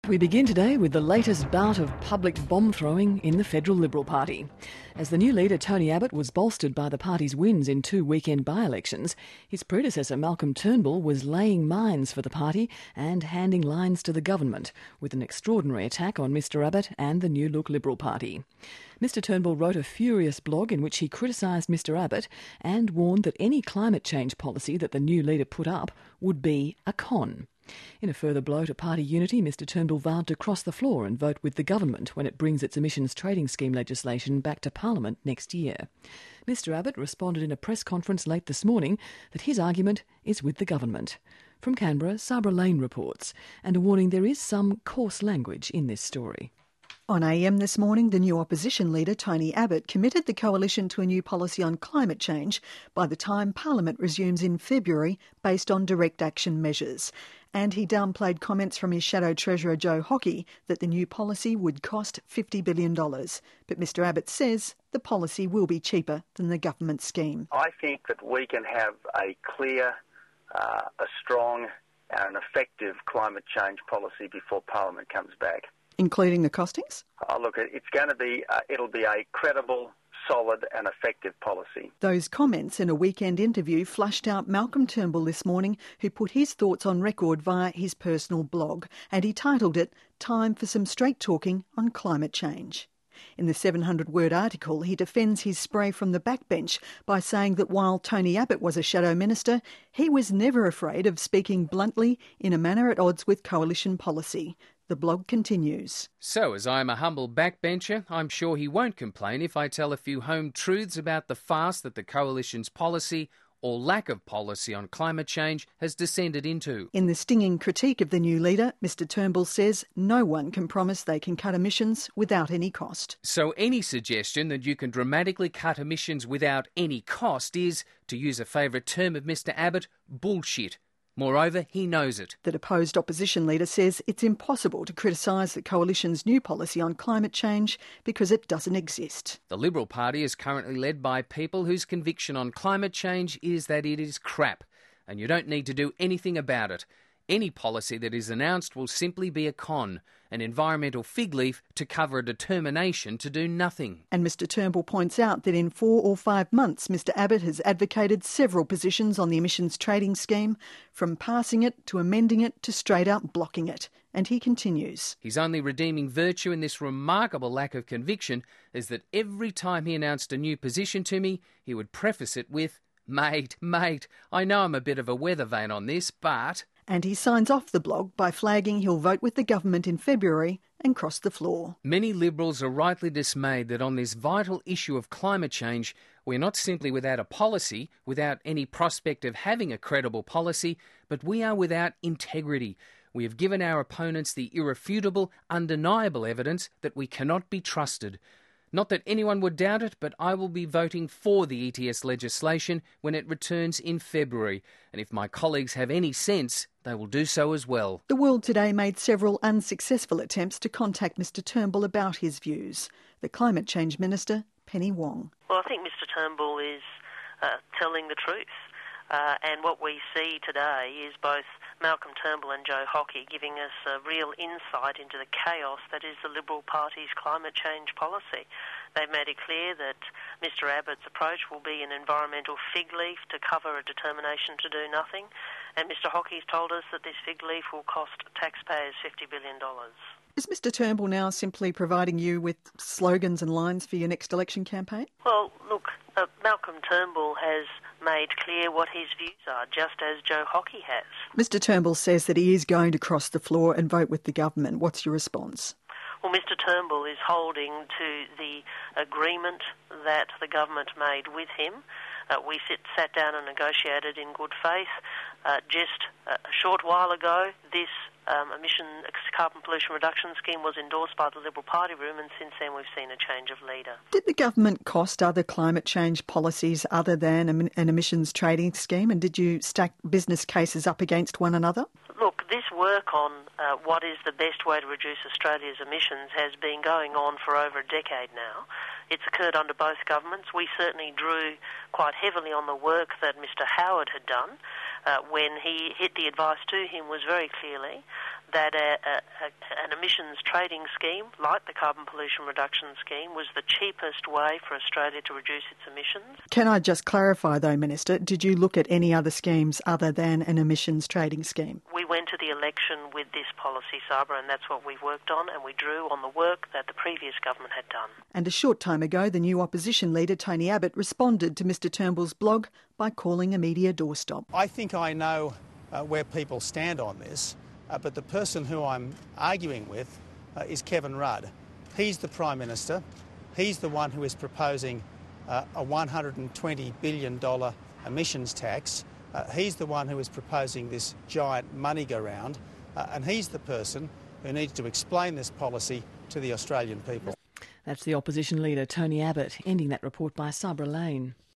We begin today with the latest bout of public bomb throwing in the Federal Liberal Party. As the new leader, Tony Abbott, was bolstered by the party's wins in 2 weekend by-elections, his predecessor, Malcolm Turnbull, was laying mines for the party and handing lines to the government, with an extraordinary attack on Mr Abbott and the New Look Liberal Party. Mr Turnbull wrote a furious blog in which he criticised Mr Abbott and warned that any climate change policy that the new leader put up would be a con. In a further blow to party unity, Mr Turnbull vowed to cross the floor and vote with the government when it brings its emissions trading scheme legislation back to Parliament next year. Mr Abbott responded in a press conference late this morning that his argument is with the government. From Canberra, Sabra Lane reports, and a warning there is some coarse language in this story. On AM this morning, the new opposition leader, Tony Abbott, committed the coalition to a new policy on climate change by the time Parliament resumes in February based on direct action measures. And he downplayed comments from his shadow treasurer, Joe Hockey, that the new policy would cost $50 billion. But Mr Abbott says the policy will be cheaper than the government scheme. I think that we can have a clear, a strong and an effective climate change policy before Parliament comes back. Including the costings? Oh, look, it's going to be, it'll be a credible, solid and effective policy. Those comments in a weekend interview flushed out Malcolm Turnbull this morning, who put his thoughts on record via his personal blog, and he titled it, "Time for some straight talking on climate change." In the 700-word article, he defends his spray from the backbench by saying that while Tony Abbott was a shadow minister, he was never afraid of speaking bluntly in a manner at odds with coalition policy. The blog continues. So, as I am a humble backbencher, I'm sure he won't complain if I tell a few home truths about the farce that the Coalition's policy, or lack of policy on climate change, has descended into. In the stinging critique of the new leader, Mr Turnbull says no one can promise they can cut emissions without any cost. So any suggestion that you can dramatically cut emissions without any cost is, to use a favourite term of Mr Abbott, bullshit. Moreover, he knows it. The deposed opposition leader says it's impossible to criticise the coalition's new policy on climate change because it doesn't exist. The Liberal Party is currently led by people whose conviction on climate change is that it is crap, and you don't need to do anything about it. Any policy that is announced will simply be a con, an environmental fig leaf to cover a determination to do nothing. And Mr Turnbull points out that in 4 or 5 months, Mr Abbott has advocated several positions on the emissions trading scheme, from passing it to amending it to straight out blocking it. And he continues. His only redeeming virtue in this remarkable lack of conviction is that every time he announced a new position to me, he would preface it with, Mate, I know I'm a bit of a weather vane on this, but... And he signs off the blog by flagging he'll vote with the government in February and cross the floor. Many Liberals are rightly dismayed that on this vital issue of climate change, we're not simply without a policy, without any prospect of having a credible policy, but we are without integrity. We have given our opponents the irrefutable, undeniable evidence that we cannot be trusted. Not that anyone would doubt it, but I will be voting for the ETS legislation when it returns in February. And if my colleagues have any sense, they will do so as well. The World today made several unsuccessful attempts to contact Mr Turnbull about his views. The Climate Change Minister, Penny Wong. Well, I think Mr Turnbull is telling the truth. And what we see today is both Malcolm Turnbull and Joe Hockey giving us a real insight into the chaos that is the Liberal Party's climate change policy. They've made it clear that Mr Abbott's approach will be an environmental fig leaf to cover a determination to do nothing, and Mr Hockey's told us that this fig leaf will cost taxpayers $50 billion. Is Mr Turnbull now simply providing you with slogans and lines for your next election campaign? Well, look, Malcolm Turnbull has made clear what his views are, just as Joe Hockey has. Mr Turnbull says that he is going to cross the floor and vote with the government. What's your response? Well, Mr Turnbull is holding to the agreement that the government made with him. We sat down and negotiated in good faith. Just a short while ago, this carbon pollution reduction scheme was endorsed by the Liberal Party room, and since then we've seen a change of leader. Did the government cost other climate change policies other than an emissions trading scheme, and did you stack business cases up against one another? Look, this work on what is the best way to reduce Australia's emissions has been going on for over a decade now. It's occurred under both governments. We certainly drew quite heavily on the work that Mr Howard had done when he hit the advice to him was very clearly that an emissions trading scheme, like the carbon pollution reduction scheme, was the cheapest way for Australia to reduce its emissions. Can I just clarify though, Minister, did you look at any other schemes other than an emissions trading scheme? We went to the election with this policy, Sabra, and that's what we've worked on, and we drew on the work that the previous government had done. And a short time ago, the new opposition leader, Tony Abbott, responded to Mr Turnbull's blog by calling a media doorstop. I think I know where people stand on this, but the person who I'm arguing with is Kevin Rudd. He's the Prime Minister. He's the one who is proposing a $120 billion emissions tax. He's the one who is proposing this giant money go round, and he's the person who needs to explain this policy to the Australian people. That's the opposition leader, Tony Abbott, ending that report by Sabra Lane.